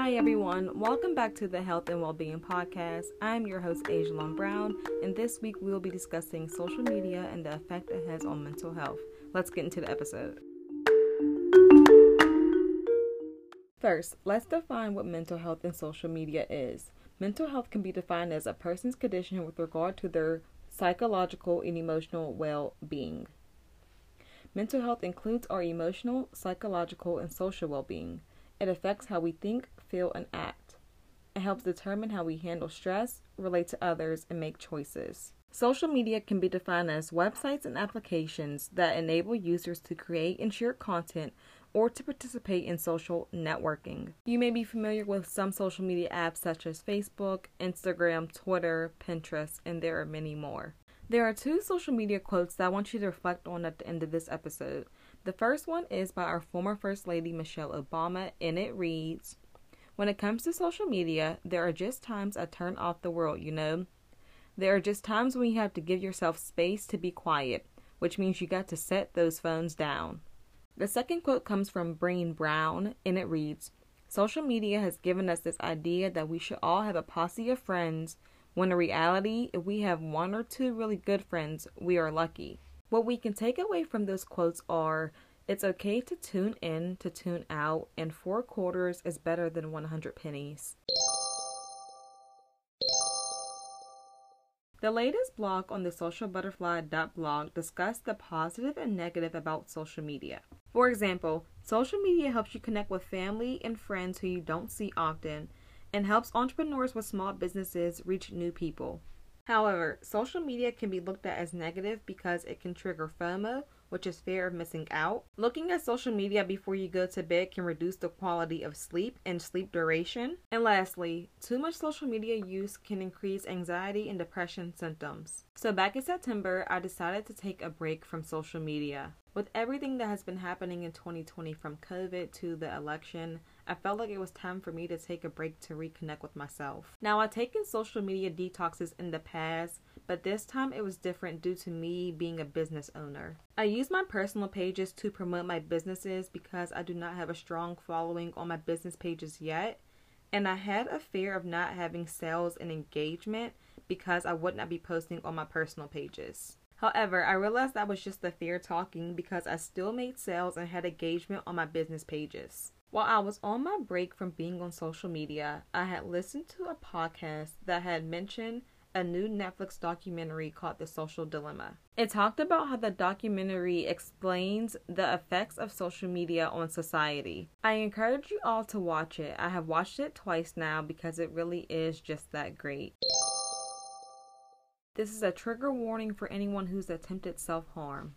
Hi everyone, welcome back to the Health and Wellbeing Podcast. I'm your host Ajalon Brown, and this week we will be discussing social media and the effect it has on mental health. Let's get into the episode. First, let's define what mental health and social media is. Mental health can be defined as a person's condition with regard to their psychological and emotional well-being. Mental health includes our emotional, psychological, and social well-being. It affects how we think, feel, and act. It helps determine how we handle stress, relate to others, and make choices. Social media can be defined as websites and applications that enable users to create and share content or to participate in social networking. You may be familiar with some social media apps such as Facebook, Instagram, Twitter, Pinterest, and there are many more. There are two social media quotes that I want you to reflect on at the end of this episode. The first one is by our former First Lady Michelle Obama, and it reads, "When it comes to social media, there are just times I turn off the world, you know? There are just times when you have to give yourself space to be quiet, which means you got to set those phones down." The second quote comes from Brené Brown, and it reads, "Social media has given us this idea that we should all have a posse of friends, when in reality, if we have one or two really good friends, we are lucky." What we can take away from those quotes are, it's okay to tune in, to tune out, and 4 quarters is better than 100 pennies. The latest blog on the socialbutterfly.blog discussed the positive and negative about social media. For example, social media helps you connect with family and friends who you don't see often, and helps entrepreneurs with small businesses reach new people. However, social media can be looked at as negative because it can trigger FOMO, which is fear of missing out. Looking at social media before you go to bed can reduce the quality of sleep and sleep duration. And lastly, too much social media use can increase anxiety and depression symptoms. So back in September, I decided to take a break from social media. With everything that has been happening in 2020 from COVID to the election, I felt like it was time for me to take a break to reconnect with myself. Now, I've taken social media detoxes in the past, but this time it was different due to me being a business owner. I use my personal pages to promote my businesses because I do not have a strong following on my business pages yet, and I had a fear of not having sales and engagement because I would not be posting on my personal pages. However, I realized that was just the fear talking because I still made sales and had engagement on my business pages. While I was on my break from being on social media, I had listened to a podcast that had mentioned a new Netflix documentary called The Social Dilemma. It talked about how the documentary explains the effects of social media on society. I encourage you all to watch it. I have watched it twice now because it really is just that great. This is a trigger warning for anyone who's attempted self-harm.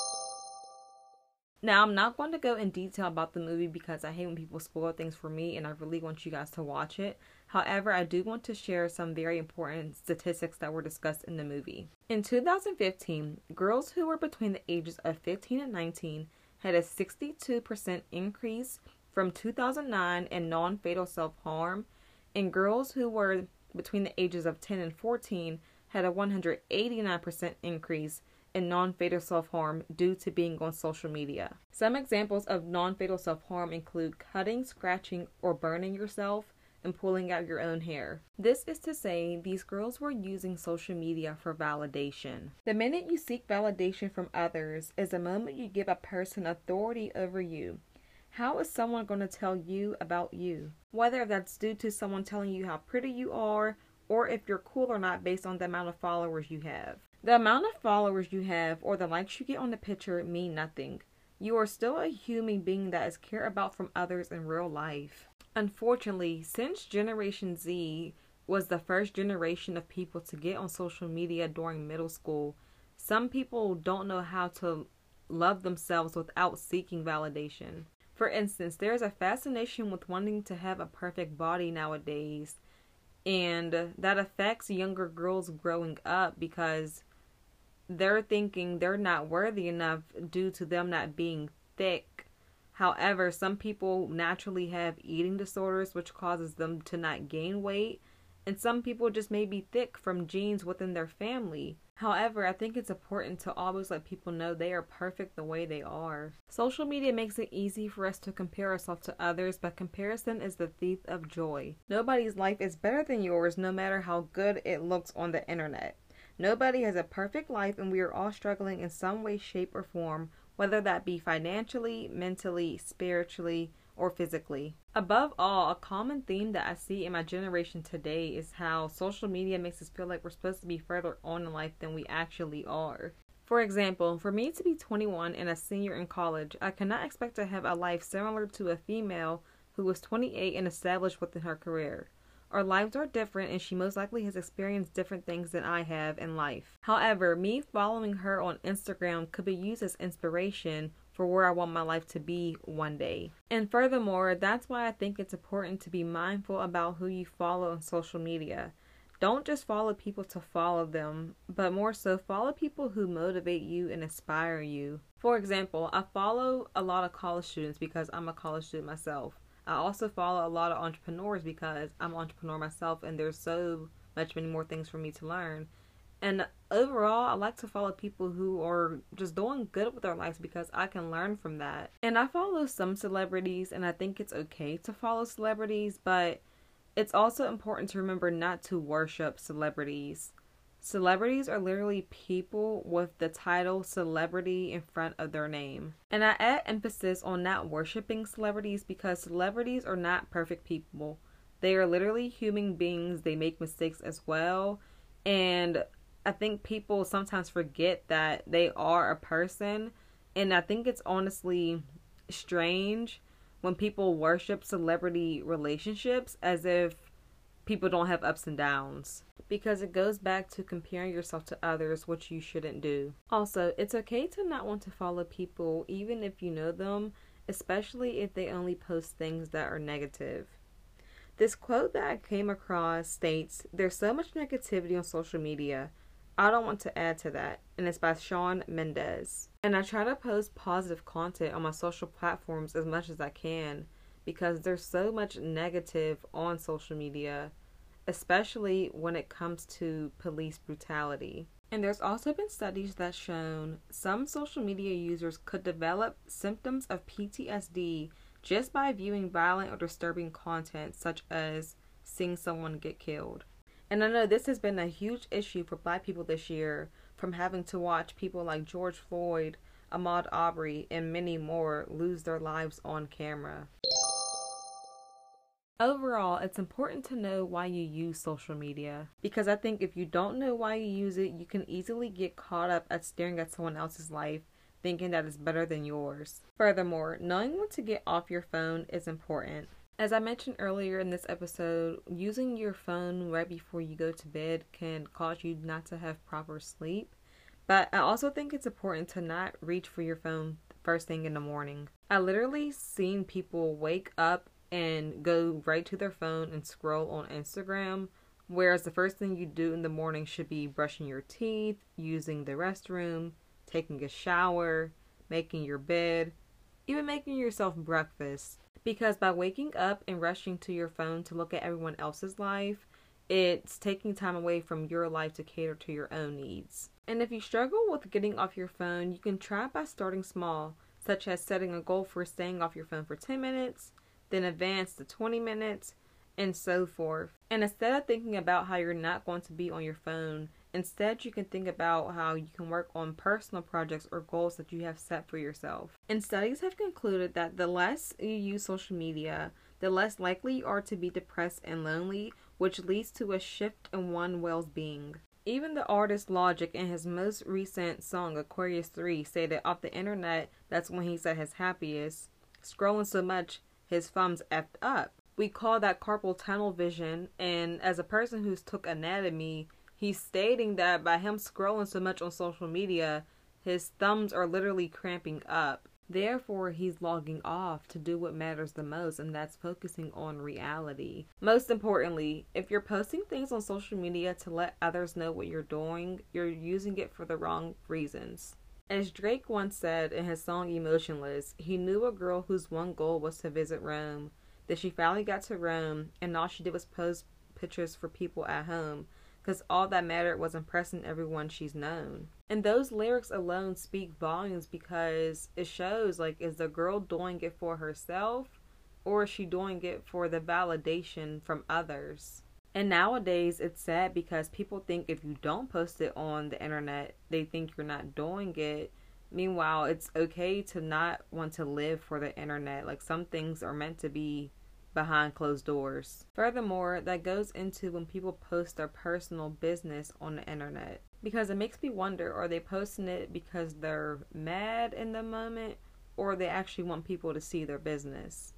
Now, I'm not going to go in detail about the movie because I hate when people spoil things for me and I really want you guys to watch it. However, I do want to share some very important statistics that were discussed in the movie. In 2015, girls who were between the ages of 15 and 19 had a 62% increase from 2009 in non-fatal self-harm, and girls who were between the ages of 10 and 14 had a 189% increase in non-fatal self-harm due to being on social media. Some examples of non-fatal self-harm include cutting, scratching, or burning yourself, and pulling out your own hair. This is to say, these girls were using social media for validation. The minute you seek validation from others is the moment you give a person authority over you. How is someone going to tell you about you? Whether that's due to someone telling you how pretty you are, or if you're cool or not based on the amount of followers you have. The amount of followers you have or the likes you get on the picture mean nothing. You are still a human being that is cared about from others in real life. Unfortunately, since Generation Z was the first generation of people to get on social media during middle school, some people don't know how to love themselves without seeking validation. For instance, there's a fascination with wanting to have a perfect body nowadays, and that affects younger girls growing up because they're thinking they're not worthy enough due to them not being thick. However, some people naturally have eating disorders which causes them to not gain weight, and some people just may be thick from genes within their family. However, I think it's important to always let people know they are perfect the way they are. Social media makes it easy for us to compare ourselves to others, but comparison is the thief of joy. Nobody's life is better than yours, no matter how good it looks on the internet. Nobody has a perfect life, and we are all struggling in some way, shape, or form, whether that be financially, mentally, spiritually, or physically. Above all, a common theme that I see in my generation today is how social media makes us feel like we're supposed to be further on in life than we actually are. For example, for me to be 21 and a senior in college, I cannot expect to have a life similar to a female who was 28 and established within her career. Our lives are different, and she most likely has experienced different things than I have in life. However, me following her on Instagram could be used as inspiration for where I want my life to be one day. And furthermore, that's why I think it's important to be mindful about who you follow on social media. Don't just follow people to follow them, but more so follow people who motivate you and inspire you. For example, I follow a lot of college students because I'm a college student myself. I also follow a lot of entrepreneurs because I'm an entrepreneur myself, and there's so many more things for me to learn. And overall, I like to follow people who are just doing good with their lives because I can learn from that. And I follow some celebrities, and I think it's okay to follow celebrities, but it's also important to remember not to worship celebrities. Celebrities are literally people with the title celebrity in front of their name. And I add emphasis on not worshiping celebrities because celebrities are not perfect people. They are literally human beings. They make mistakes as well. And I think people sometimes forget that they are a person. And I think it's honestly strange when people worship celebrity relationships as if people don't have ups and downs, because it goes back to comparing yourself to others, which you shouldn't do. Also, it's okay to not want to follow people even if you know them, especially if they only post things that are negative. This quote that I came across states, "There's so much negativity on social media. I don't want to add to that." And it's by Shawn Mendes. And I try to post positive content on my social platforms as much as I can because there's so much negative on social media, especially when it comes to police brutality. And there's also been studies that shown some social media users could develop symptoms of PTSD just by viewing violent or disturbing content, such as seeing someone get killed. And I know this has been a huge issue for Black people this year, from having to watch people like George Floyd, Ahmaud Arbery, and many more lose their lives on camera. Overall, it's important to know why you use social media, because I think if you don't know why you use it, you can easily get caught up at staring at someone else's life, thinking that it's better than yours. Furthermore, knowing when to get off your phone is important. As I mentioned earlier in this episode, using your phone right before you go to bed can cause you not to have proper sleep. But I also think it's important to not reach for your phone first thing in the morning. I literally seen people wake up and go right to their phone and scroll on Instagram, whereas the first thing you do in the morning should be brushing your teeth, using the restroom, taking a shower, making your bed, even making yourself breakfast. Because by waking up and rushing to your phone to look at everyone else's life, it's taking time away from your life to cater to your own needs. And if you struggle with getting off your phone, you can try by starting small, such as setting a goal for staying off your phone for 10 minutes, then advance to 20 minutes, and so forth. And instead of thinking about how you're not going to be on your phone, instead you can think about how you can work on personal projects or goals that you have set for yourself. And studies have concluded that the less you use social media, the less likely you are to be depressed and lonely, which leads to a shift in one's well-being. Even the artist Logic, in his most recent song Aquarius 3, stated off the internet that's when he's at his happiest, scrolling so much his thumbs effed up. We call that carpal tunnel vision, and as a person who's took anatomy, he's stating that by him scrolling so much on social media, his thumbs are literally cramping up. Therefore, he's logging off to do what matters the most, and that's focusing on reality. Most importantly, if you're posting things on social media to let others know what you're doing, you're using it for the wrong reasons. As Drake once said in his song Emotionless, he knew a girl whose one goal was to visit Rome. Then she finally got to Rome, and all she did was post pictures for people at home, because all that mattered was impressing everyone she's known. And those lyrics alone speak volumes because it shows, like, is the girl doing it for herself or is she doing it for the validation from others? And nowadays it's sad because people think if you don't post it on the internet, they think you're not doing it. Meanwhile, it's okay to not want to live for the internet. Like, some things are meant to be behind closed doors. Furthermore, that goes into when people post their personal business on the internet. Because it makes me wonder, are they posting it because they're mad in the moment or they actually want people to see their business?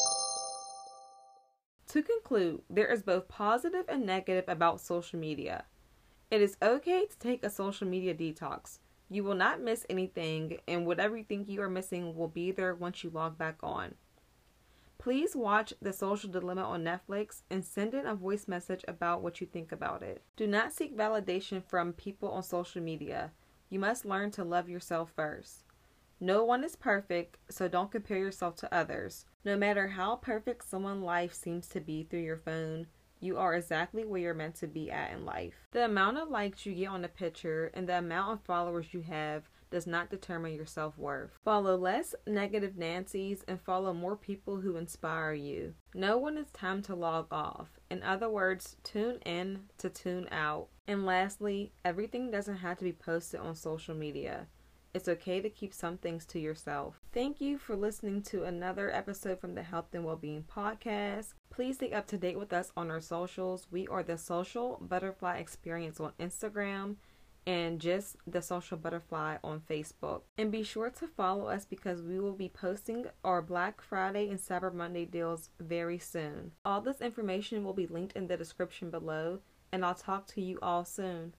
To conclude, there is both positive and negative about social media. It is okay to take a social media detox. You will not miss anything, and whatever you think you are missing will be there once you log back on. Please watch The Social Dilemma on Netflix and send in a voice message about what you think about it. Do not seek validation from people on social media. You must learn to love yourself first. No one is perfect, so don't compare yourself to others. No matter how perfect someone's life seems to be through your phone, you are exactly where you're meant to be at in life. The amount of likes you get on a picture and the amount of followers you have does not determine your self-worth. Follow less negative Nancys and follow more people who inspire you. Know when it's time to log off. In other words, tune in to tune out. And lastly, everything doesn't have to be posted on social media. It's okay to keep some things to yourself. Thank you for listening to another episode from the Health and Wellbeing Podcast. Please stay up to date with us on our socials. We are the Social Butterfly Experience on Instagram and just the Social Butterfly on Facebook. And be sure to follow us because we will be posting our Black Friday and Cyber Monday deals very soon. All this information will be linked in the description below, and I'll talk to you all soon.